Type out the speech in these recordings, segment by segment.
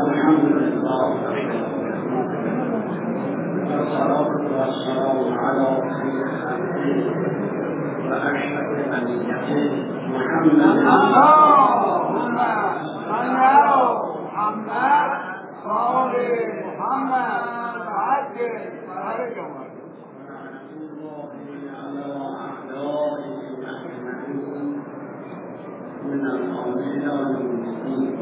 الحمد لله والصلاة والسلام على خير خلقه وأشرف بنيته محمد من القائل والمسلمين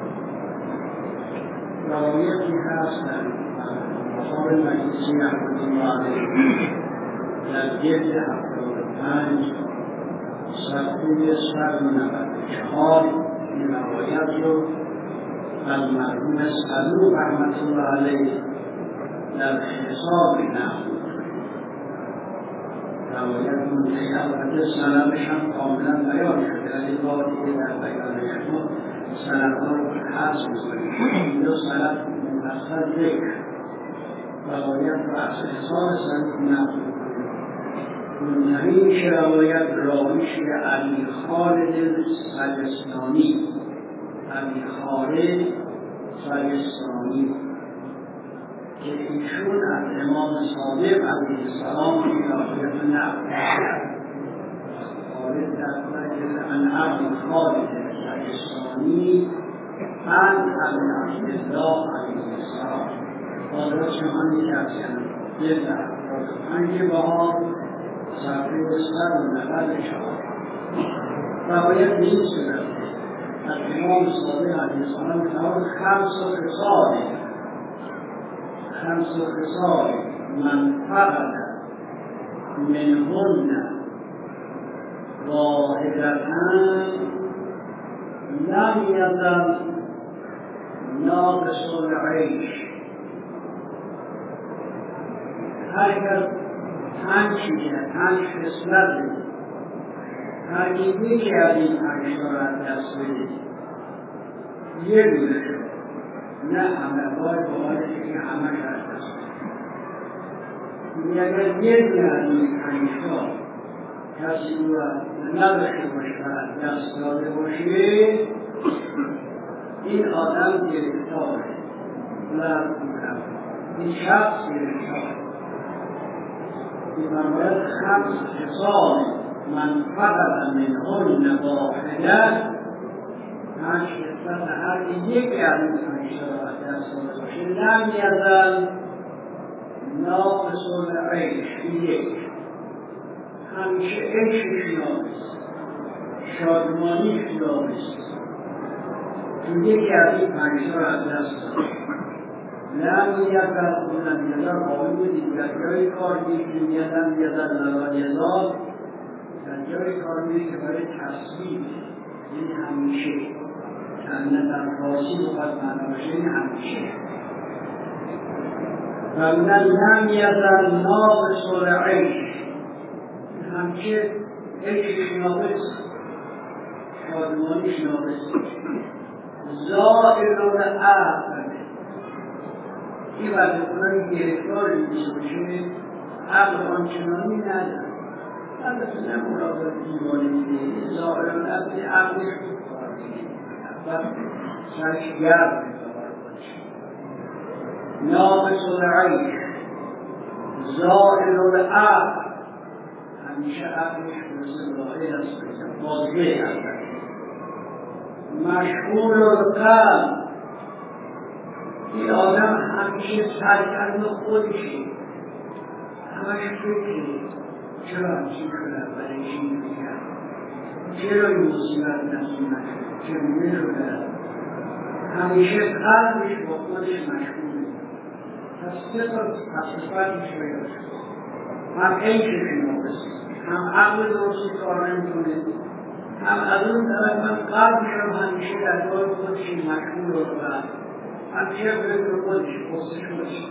روايتي هذا مصاب المجلسي رحمة الله عليه للجلد حتى الآن صفحه 194 من روايته المرحوم الصدوق رحمة الله عليه للحساب نحو روایت منتهی البته سندش هم کاملا بیان شده ولی باید در بیان شما سندها رو حذف می‌کنیم یا سند مفصل ذکر روایت رو از حساب سند نقل می‌کنیم منتهیش روایت راویش علی خالد سجستانی علی خالد سجستانی که ایشون از امام صادق علیه السلام ملاقات نقل خالد در مجلس عن عبد خالد سجستانی عن عبدالله علیه السلام حالا چهانی کسیان در 5 بهار صفحه 194 روایت این صورت از امام صادق علیه السلام که 5 خصال من فقد منهن واحدتن لم یزل ناقص العیش هرگر 5 خصلت هر یکی از این 5 را از دست بدید یه دونه شد نه همه باید باید که همه شد دست بدید اگر یه دونه از این 5 کسی رو نداشته باشه و از دست داده باشه این آدم گرفتاره این شخص گرفتاره این باید 5 خصال من فقط منهن واحده 5 خصلت هر یکی از این 5 را از دست داده باشه لم یزل ناقص العیش یک همیشه عیشش ناقص شادمانیش ناقص چون یکی از این 5 را از دست داده لم یزل لم یزل قابل بودید در جای کار میشون لم یزل لا یزال در جای کار میشه که برای تصویب این همیشه چند در فارسی بخواد معنا باشه این همیشه و لم یزل ناقص العیش همیشه عیشش ناقص شادمانیش ناقص زائل العقل این وظیفه‌های گرفتاری میشه باشه عقل آنچنانی نداره البته نه مراقب دیوانه میده ظاهر العقل عقلش و سرش گرد ناقص العیش زائل العقل همیشه عقلش مثل ظاهر است واضحه هست مشغول القلب این آدم همیشه سرگرم خودشه همش فکره چرا همچین شده برای چی میگرد چرا این مصیبت نصیب نشد چگونه شده همیشه قلبش با خودش مشغوله پس 3 تا تصفیتش پیدا شد هم عیشش ناقص هم عقل درستی کار نمیکنه هم از اون طرف من قلبش هم همیشه در دار خودش مشغول و همیشه به خودش خودش باشه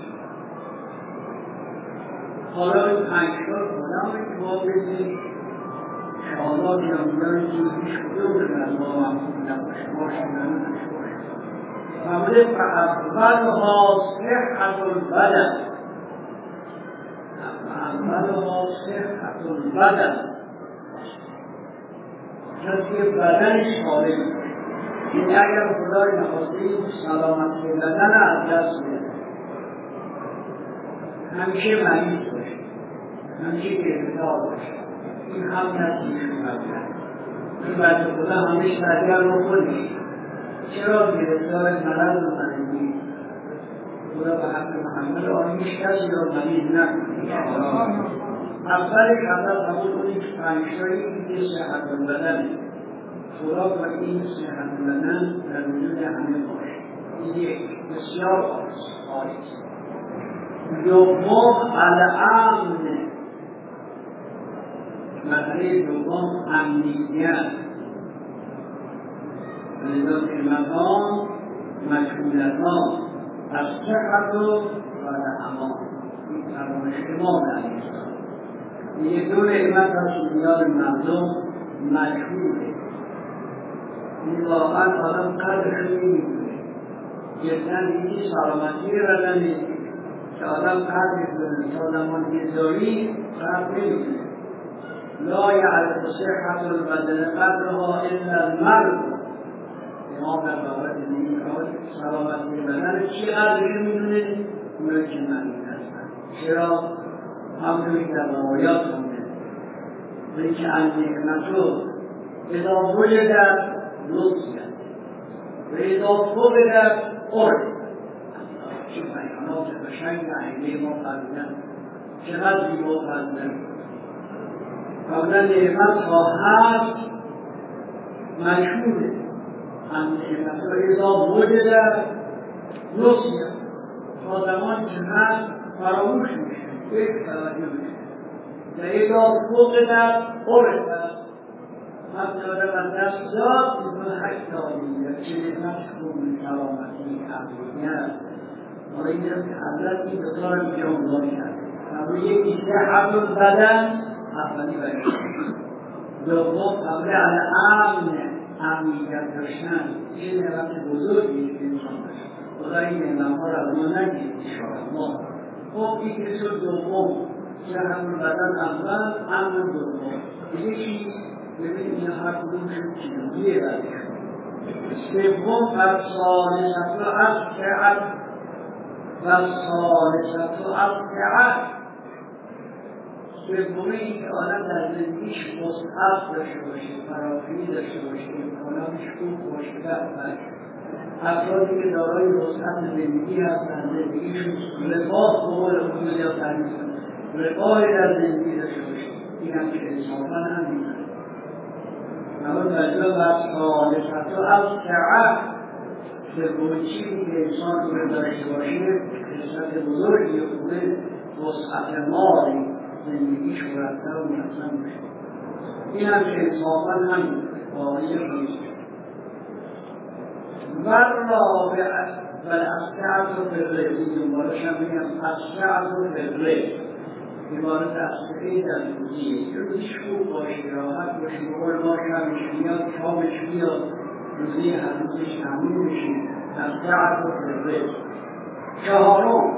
حالا این 5 تا خودمه که با بزنید شهادات یامداری که پیش کدوم از ما محمود نباشه باشه نمیشه باشه فرموده فاولها صحت البدن فاولها صحت البدن کسی بدنش سالم این اگر خدای نخواسته سلامتی بدن از دست میده، همیشه مریض باشه، همیشه گرفتار باشه، این هم نتیجه می‌کنه. این بعد خدا همیشه سرگر رو خودش چرا گرفتار مرض رو زندگی خدا به حق محمد آنیش کسی رو مریض نکنه. اولش حضرت قبول کنید که پنجتایی که صحت بدنه، خوراک و این صحت بدن در وجود همه باشه. این یک بسیار آیست. دوم الامن، مسئله دوم امنیت. لذا کلمتان مشمولتان از صحت و امان، این فرمایش امام علیه السلام. یک دو نعمت از میان مردم مشهوره، این واقعا آدم قدرش نمی‌دونه. جدا اینی سلامتی بدنه که آدم قدرش بدونه، تا زمان گذاری قدر نمی‌دونه. لا یعرف صحت البدن قدرها الا المرض. امام در بابت زندگی سلامتی بدن چی قدرش می‌دونه؟ اونایی که مریض هستن. چرا؟ همونی در روایات مونده اینکه النعمتو اذا وجدت نسیت و اذا فقدت عرفت. چه بیانات قشنگ عینه ما فرمودن، چقدر زیبا فرمودن. فرمودن نعمت ها هست مشهوره، النعمتو اذا وجدت نسیت، تا زمان که هست فراموش میشه، یک توجه میشه. و اذا فقدت عرفت، حتی آدم از دست داد میکنه حکتانی، چه نعمت خوبی، سلامتی، امنیت. حالا این هم که حضرت این دوتا رو اینجا عنوان کرده. اما یکی صحت البدن اولی باید، دوم قبل الامن، امنیت داشتن. این نعمت بزرگی که انسان داشت. خدا این نعمت‌ها را از ما نگیرد انشاءالله. خب این که شد دوم، صحت البدن اول، امن دوم. یکی ببینید این هر کدوم شد چیزیه برش. سوم الثالثة الصحة والثالثة الصحة. سومی این که آدم در زندگیش وسعت داشته باشه، فراخی داشته باشه، امکاناتش خوب باشه، بهتر. افرادی که دارای وسعت زندگی هستند، زندگیشون رفاه قول خود یا تنیز رفاهی در زندگی داشته باشه، این هم که انصافا هم میکنه. اما تجربه و ثالثة الصحة، سومین چیزی که انسان رو داشته باشه خصلت بزرگی خوبه، وسعت مالی، زندگیش مرتب و منظم باشه. این هم که انصافا هم واقعی نیست. والرابعة والأسعة في الرزق، دنبالش هم میگم اسعة في الرزق، عبارت اسعه در روزیه. روزیش خوب باشه، راحت باشه، بقول ما شبش بیاد، شامش بیاد، روزی هر روزش تامین بشه. اسعة في الرزق. چهارم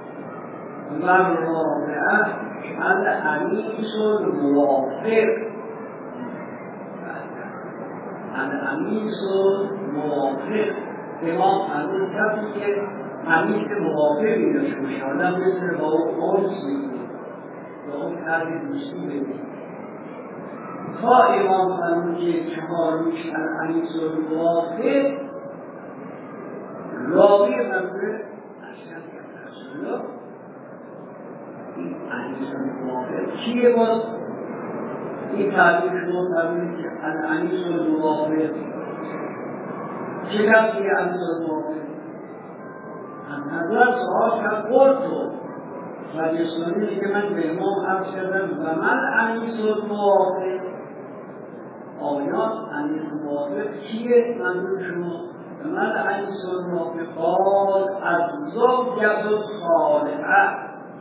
والرابعة الأنیس الموافق. الأنیس موافق، امام فرمود کسی که انیس موافقی داشته باشه، آدم مثل با اون انس میکنه، با اون قرد دوستی بگید. تا امام فرمود که چهارمیش الانیس الموافق، راوی فرموده اشهد که رسول الله این انیس الموافق چیه؟ باز این تعبیر شما فرمودید که الانیس الموافق چه کسی انیس الموافق؟ حضرت سوال کرد قلتو و جسمانی که من به امام عرض کردم و من انیس الموافق، آیات انیس الموافق چیه منظور شما؟ و من انیس الموافق قال از زوجت الصالحه.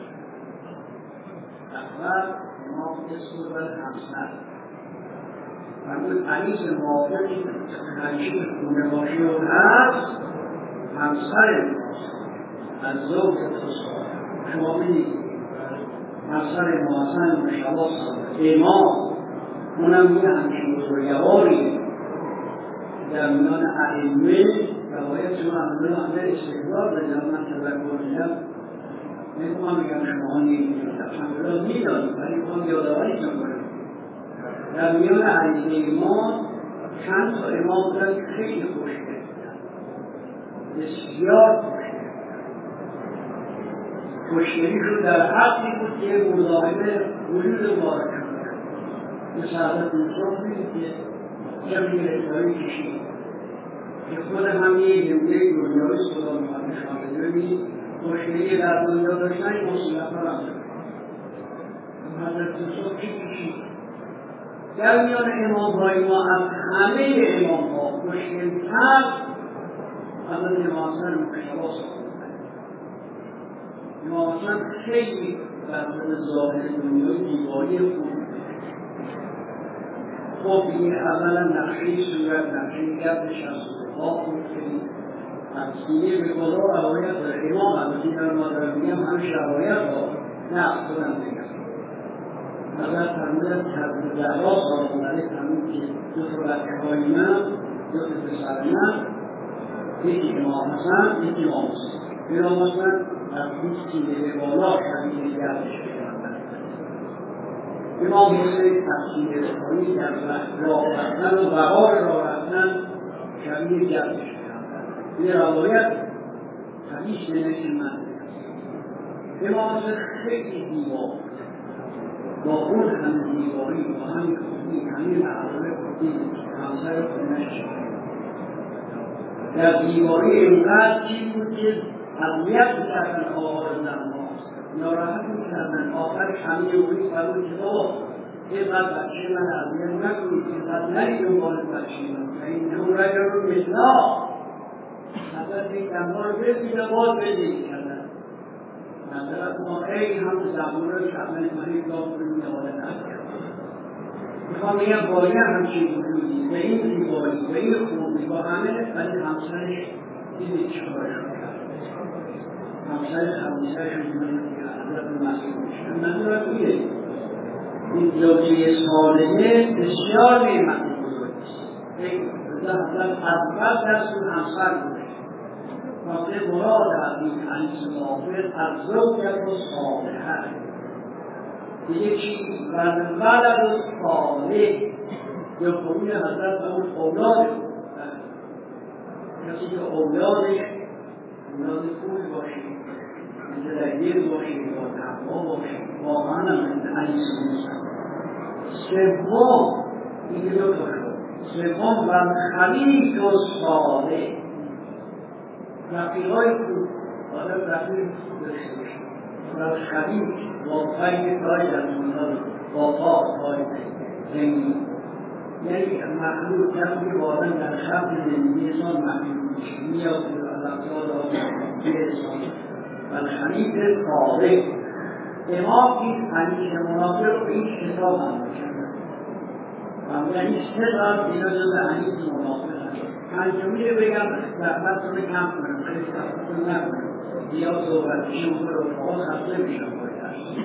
اول امام اسم بر همسر فرمود انیس موافق همیشه خونه باشی و هست همسر ماست، از زوجت الصالحه. شما بینید همسر ما حسن مشابه امام اونم یه همچین بزرگواری در میان ائمه روایت شما همه استقرار بدم من تذکر میدم نمیخوام بگم شما نیستید الحمدلله میدانید ولی میخوام یادآوری کنم در میان ائمه ما چند تا امام بودن که خیلی خوشگل بودن بسیار خوشگلیشون در حدی بود که مزاحم وجود مبارک شدن مثل حضرت یوسف میدید که کمی گرفتاری کشید که خود هم یه جمله دنیای خدا میخواد نشان بده ببینید خوشگلی در دنیا داشتن این مصیبت ها هم داشت حضرت یوسف چی کشید در میان امام‌های ما از همه امام‌ها خوشگل‌تر حضرت امام حسن مشتبه ساختن امام حسن خیلی در ظاهر دنیای دیواری خوب خب این اولا نقشه صورت نقشه گردش از صورتها خوب خیلی از سینه به خدا روایت داره امام البته در ما دارم میگم همش روایت ها نه خودم بگم حضرت فرمودن حضرت زهرا سلام علیه فرمود که دو تا بچه‌های من دو تا پسر من یکی امام حسن یکی امام حسین امام حسن از این سینه به بالا شبیه گردش کردن امام حسین از سینه به پایین در راه رفتن و بهار راه رفتن شبیه گردش کردن یه روایت حدیث نمیشه من امام حسین خیلی دیوار با اون همه دیواری با همین خوبی همین معروف خوبی همسر خونش در دیواری اینقدر چی بود که اذیت میکردن آوار زنها ناراحت میکردن آخرش همه یوری فرمود که بابا اینقدر بچه من اذیت نکنید اینقدر نرید دنبال بچه من اینه رجل مثلا حضرت این دنها رو بسید و باز بدید کردن نظرت ما خیلی هم زمان رو شامل کنید تا کنید نواله نکرد میخوام بگم باید همچین وجودی به این زیبایی به این خوبی با همه ولی همسرش دیدید چیکارش میکرد همسرش حضرت مسیح میشن نظرت میره این زوجه صالحه بسیار نعمت بزرگیست حضرت اول دست اون همسر بوده وقتی مراد از این حدیث موافق از زوجه صالحه دیگه چی؟ ولد صالح یا قوی حضرت به اون اولاد کسی که اولادش اولاد خوب باشید متدیر باشید با تقوا باشید واقعا هم حدیث نیستن سوم این دو تا شد سوم والخلیل و صالح رفیقای خوب آدم رفیق خوب داشته باشید والخلیل با پای کاری در دنیا با پاک کاری زندگی یعنی مخلوق کسی که واقعا در شب زندگی انسان مخلوق میشه میاد به الافزاد آدم به انسان والخلیل صالح امام این حدیث منافق رو این کتاب هم بشنن یعنی سه دار اینا جز حدیث منافق هست پنجمی رو بگم زحمت رو کم کنم خیلی زحمت رو نکنم یا صحبتشون رو فقط خسته میشن باید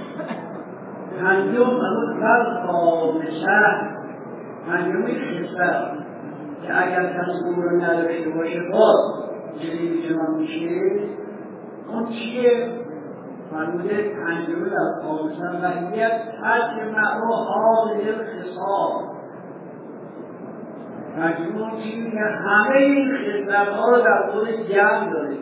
پنجم بل خامسه پنجمی خسته که اگر کسی اون رو نداشته باشه باز جدید شما میشه اون چیه؟ فرموده پنجمی در خامسه وحیت تجمع و حاضر خصاب پنجمی اون چیزی که همه این خسته ها رو در خودش جمع داره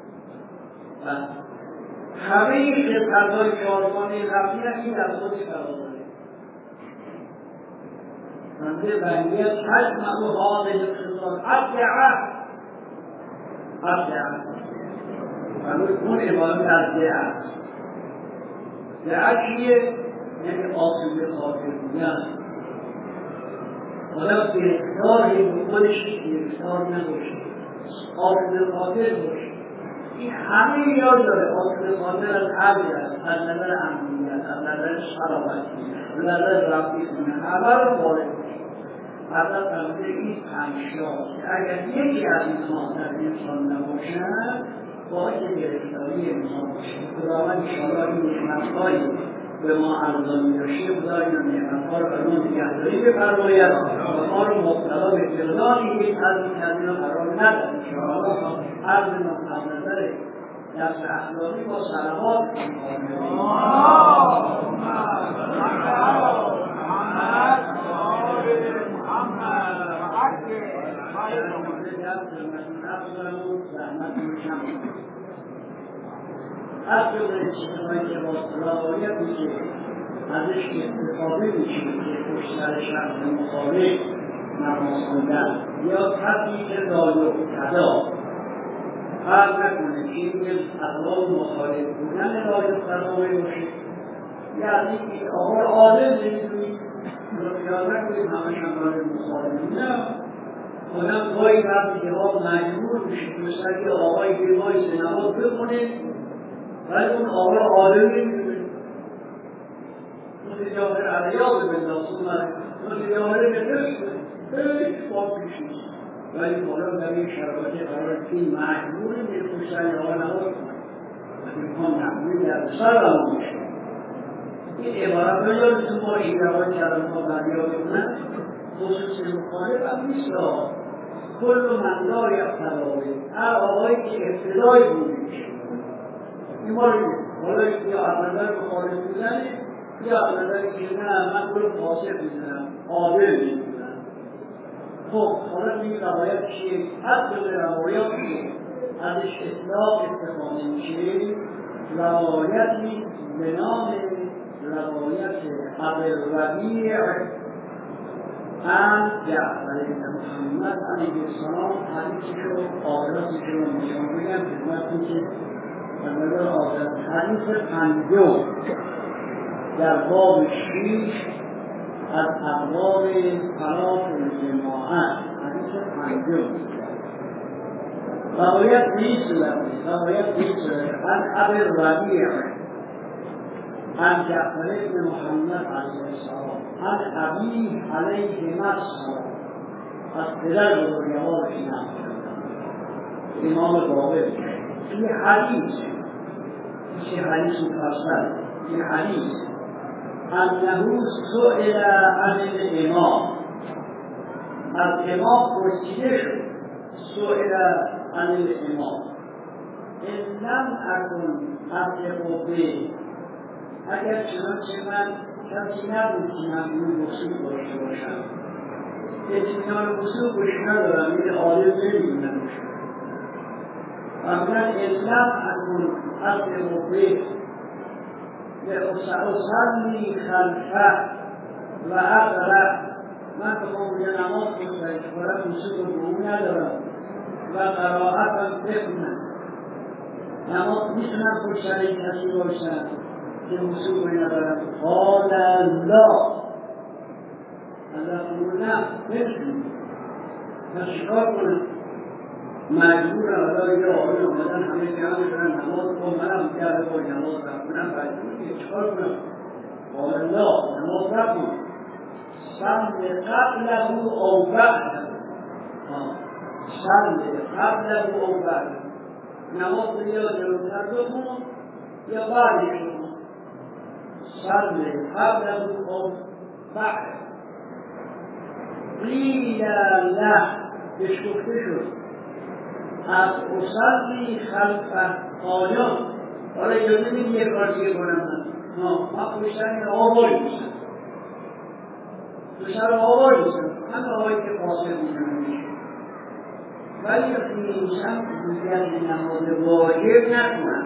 همه این خدمت‌های شادمانی رفتی این در خودش قرار داره منده بحیت تجمع و حاضر خصال ابدعه اون عبارت از دعه دعه چیه؟ یعنی آسوده خاطر بودن حالا به اختار به خودش به اختار نباشه آسوده خاطر باشه این همه یاد داره آسوده خاطر از عبد از نظر امنیت از نظر شرافتی از نظر رفتی کنه همه رو وارد میشه حضرت فرموده این پنجشا اگر یکی از اینها در انسان نباشد باعث گرفتاری انسان باشه خداوند انشاءالله این نعمت‌های به ما ارزان می‌داشته خدا این نعمت‌ها رو بر ما نگهداری بفرماید و ما رو مبتلا به اقدامی که از اینا قرار ندهد انشاءالله. عرض نظر دست اخلاقی با صلوات از جمله چیزهایی که با روایت میشه ازش استفاده میشه که پشت سر شخص مخالف نماز خوندن یا کسی که دایو کدا فرق نکنه که این اقوال مخالف بودن دایو کدا باشه، یعنی که آقا عادل نمیدونید یاد نکنید همه شمال مخالف نه آدم گاهی وقتی که مجبور میشه مثل که آقای بیماری نماز بخونه ولی اون آقا عالم نمیدونه مثل جاهر علیاض بنداز مثل جاهر بنداز هیچ باید پیشید ولی حالا در این شرایط قرار که مجبور میرکوشتن آقا نماز امکان نمونی در سر آن میشه. این عبارت ها یادتون ما این روان کردن ها بریا بکنن خصوص مخالف هم نیست کل من لا یقتدای هر آقایی که ابتدای بودی میشه این ما رو حالا یا از نظر مخالف بودنه یا از نظر که نه من کل فاسق میزنم عادل میزنم. خب حالا این روایت چیه؟ حتی به روایت که ازش اطلاق استفاده میشه روایتی به نام روایت ابوالربیع عن جعفر بن محمد علیه السلام حدیثی رو آخراتش رو نشان بگم خدمتتون که از نظر آخرت حدیث 50 در باب 6 از ابواب طلاق الجماعت حدیث 50 روایت نیست عن ابوالربیع عن جعفر بن محمد علیه السلام عن ابیه علیه السلام از پدر بزرگوارش نقل امام باقر این حدیث مفصل این حدیث انه سئل عن الامام از امام پرسیده شد سئل عن الامام ان لم اکن اثق به اگر چنانچه من کسی نبود که ممنون وصول داشته باشم اطمینان وصول بهش ندارم یه عالم نمیدونم اما اسلام اکن اثق به اصلی خلفه و اقرأ من بخوام یه نماز بخونم اشکارت وصول رو به ندارم و قرائتم بخونم نماز میتونم پشت سر کسی باشم که وصول رو ندارم قال الله فرمود نه نمیتونم من شکار کنم مجبورم الله یه آقای آمدن همه جمع شدن نماز کن منم کرده باید نماز رفتونم مجبور که چکار کنم قال الله نماز رفتون صل قبله او بعده صل قبله او بعده نماز یا جلوتر بخون یا بعدش بخون صل قبله او بعده قیل له بهش گفته شد از اصلی خلف آیان حالا اجازه میدی یک کار دیگه کنم من پشتن این آوایی میشن پشتن آوایی میشن من آوایی که فاصل میشن ولی وقتی میشن دیگر نماز واجب نکنن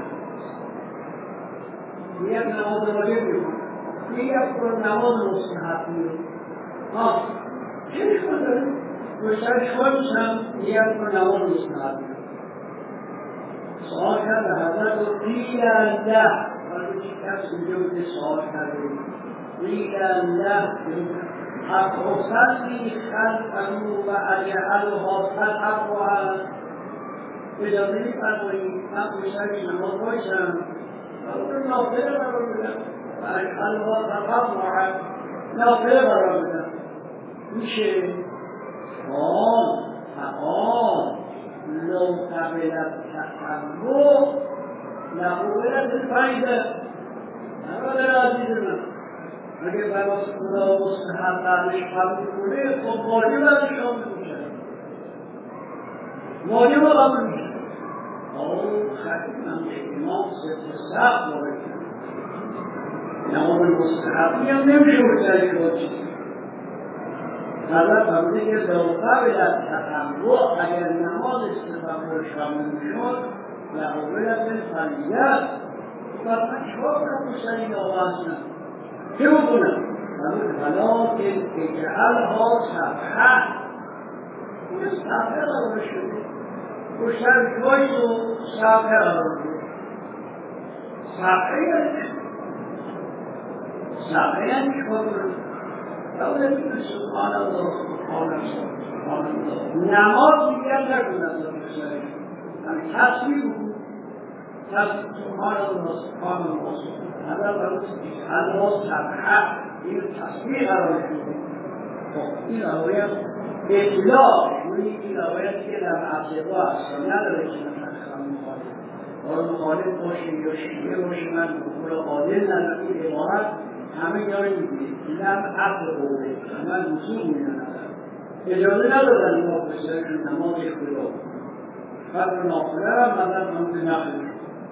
دیگر نماز واجب میکنن دیگر نماز مستحب میکنن چه اشکال داره؟ پشتن شکل میشن دیگر نماز مستحب میکنن سوال کرده حضرت و قیل الله ولی چی کس اینجا بوده سوال کرده قیل الله از اصلی خلقنو و اجعلها تطبعا اجازه میفرمایید من پشتش نماز باشم و اون نافله قرار بدم و اجعلها تطبعا نافله قرار بدم میشه فقال لو قبلت تطبع لقبلت الفایده برادر عزیز من، اگه برای خدا مستحب برش قبول کنه، خب واجب برش قبول میشه. واجب قبول میشه. خیلی من امام سب وارد کنه. نماز مستحبی هم نمیشه بگذاری که چیزی. حضرت فرموده که قبل از تطوع اگر نماز استفاده شامل میشد لقابلت فریضه بعد من چیکار کنم پشتر این آقا هستم چه بکنم؟ حالا که اجعلها صفحه اون صفحه قرار شده پشتر جایی رو صفحه قرار شده صفحه یعنی چیکار کنم؟ اولا میگه سبحان الله سبحان الله نماز دیگر نکنند یعنی تصویر بود سبحان الله سبحان الله الله صفحه این تصویر قرار شده. خب این روایت اطلاع این روایتی که در عصبا هست نداره که مثلا مخالف باشه یا شیعه باشه من بقول عادل ندارم این عبارت همه یاری میگه اینم عقل قوله من رسول میدونم اجازه ندادن ما بسیارشون نماز اختلاف قدر ناخله هم مدد همون نخلی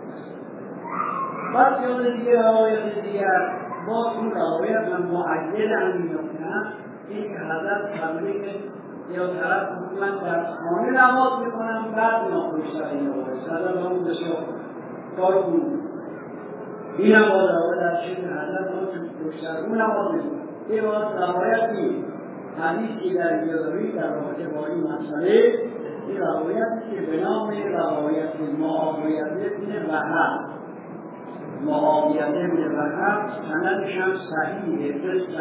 بعد یاد دیگه روایت دیگر با اون روایت من معجل هم میدونم این که حضرت فرموده که یا طرف من در خانه نماز میکنم بعد ناخوشتر این روایت حضرت همون بسیار کار بود این هم با روایت در شکل حضرت همون پشتر اون نماز میکنم یه باید روایتی حدیثی در یادوی در رابطه با این مسئله این روایتی که به نام روایت معاویت ابن وهب معاویت ابن وهب سندش هم صحیحه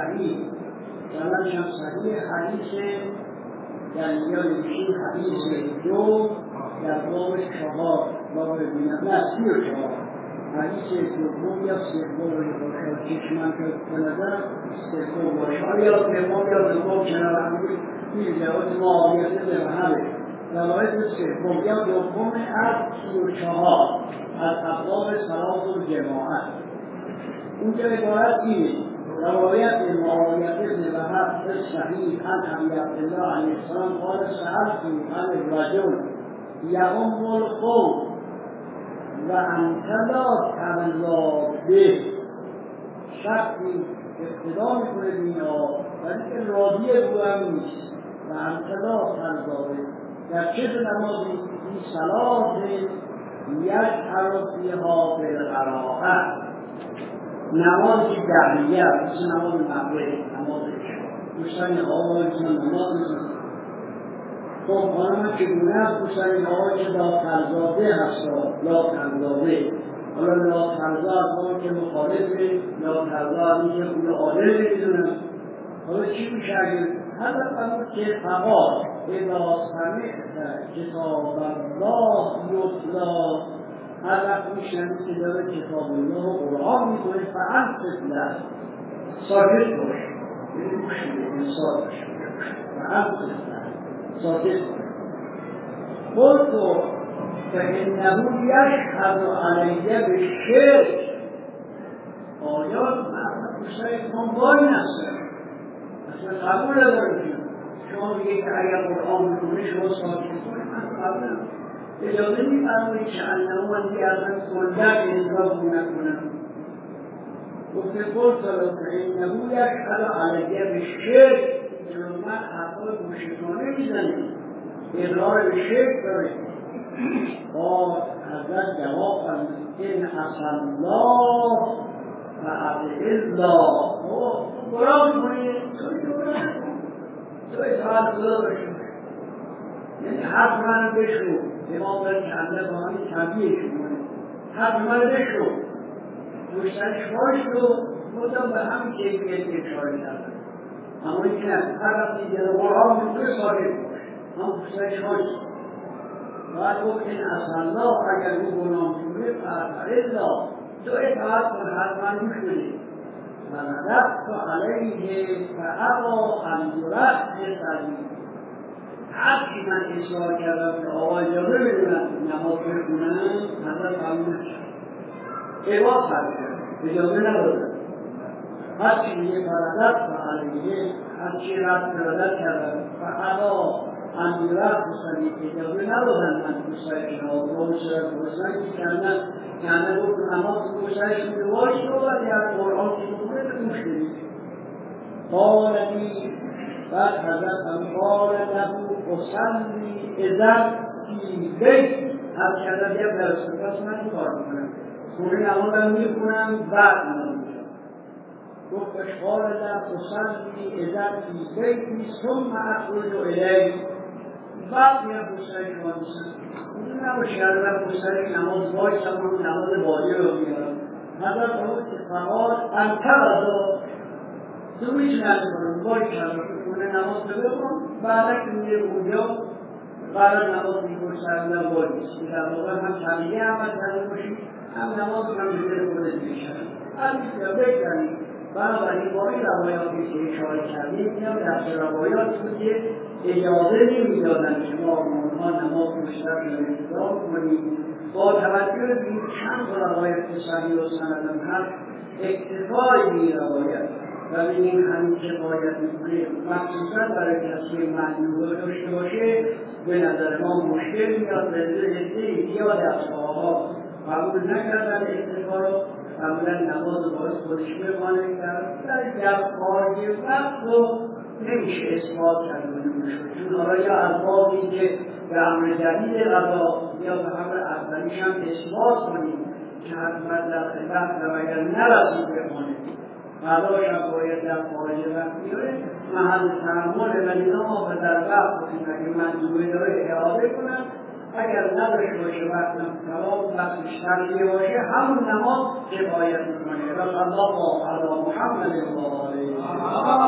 سندش هم صحیح حدیث در یاد میشین حدیث 2 در باب 4 باب ببینم نه 34 حدیث دوم یا سوم باشه چشمن که بنظر سوم باشه یا سوم یا دوم کنار هم این جواب معاویت ابن وهب روایت سوم یا دوم از 34 از ابواب صلات الجماعت اونجا عبارت اینه روایت معاویت ابن وهب صحیح عن ابی عبدالله علیه السلام قال سألت عن الرجل یؤم القوم و انت لا ترضا به شخصی اقتدا میکنه بینا ولی که راضی او هم نیست و انت لا ترضا به در چه نمازی این صلات یشهر فیها بالقراءة نمازی دهریه مثل نماز مغرب نماز دوستانی آقایشون نماز میکنن خب خانم چگونه است دوستانی آقای که لاترزاده هست لاترزاده حالا لاترزا از ما که مخالفه لاترزا از این که خود عادل میدونن حالا چی میشه اگر حضرت فرمود که فقط اذا سمعت کتاب الله یتلی هر وقت میشنید که داره کتاب الله و قرآن میکنه فانصت له ساکت باش یعنی گوش بده انصات باش فانصت له ساکت باش قلت فانه یشهد علی بالشرک آیات من دوستای کامبای نستم اصلا قبول ندارم شما میگه که اگر قرآن میکنه شما ساکت کنه من قبول ندارم اجازه میفرمایید که انه من دیگه ازم کلدر انصاف نکنم گفته قلت لو فانه یشهد علی بالشرک چون من حرفای مشرکانه میزنه اقرار به شرک داره با حضرت جواب فرمود ان عصی الله فاطیع الله قرآن میکنی تو اطاعت خدا باشی یعنی حرف من بشنو امام داره کنده با همین تنبیه کنه حرف من بشنو مشترش باش رو مدام به همین کیفیت اشاره کردن اما این که هر وقتی دیگه قرآن میکنه ساکت باش هم مشترش باش باید گفت این عصی الله اگر او گناه میکنه فاطیع الله تو اطاعت کن حرف من گوش بدی فردت علیه فابا ان یرد هرچی من اصرار کردم که آقا اجازه بدونم نماز بخونم حضرت قبول نشد عباد فرد کرد اجازه ندادن. هرچی میگه فرادت فعلا میگه هرچی رفت فرادت کردن فعلا امیرات حسنی که اجازه ندادن من دوستایش رو بشرد حسنی که کندن بود نماز دوستایش میده باش رو ولی از قرآن که بوده به مشکلی قال لی بعد حضرت هم قال له حسنی ازد فی بیت هر کردن یک درستگاه من کار میکنم خونه نمازم میکنم بعد نماز گفتش قال له حسنی ازد فی بیتی ثم اخرج الیک بعد میرم پشترک نماز میشن اون نباشه الان پشترک نماز باش همون نماز بالی رو میارم حضرت فرمود که فقط انتقضا تو میتونم کنم باش کنه نماز رو بکن بعد که میره اونجا بعد نماز میکنه سرمون بالیست که در واقع هم طبیعی عمل کرده باشی هم نماز هم میره خودت میشن هر میشه بگذاریم بنابراین با این روایاتی که اشاره کردیم میام در روایات بود که اجازه نمیدادن که ما اونها نماز مشترک رو انتظار کنیم با توجه به این چند روایت صحیح و سند هست اکتفای به این روایت و ببینیم همین کفایت میکنه مخصوصا برای کسی که معنی داشته باشه به نظر ما مشکل میاد به عده زیاد از صحابه قبول نکردن اکتفا رو معمولا نماز باید خودش بمانه در خارج وقت رو نمیشه اثبات کرد چون حالا یا اسبابی که به امر جدید قضا یا به امر اولیش هم اثبات کنیم که حتما در وقت و اگر نرسید بمانه قضاش هم باید در خارج وقت بیاره محل تحمل ولی نما و در وقت کنیم اگر منظوره داره اعاده کنن اگر نداشته باشه وقتم تمام وقتش ترکیه باشه همون نماز کفایت میکنه. رضی الله علی محمد و آله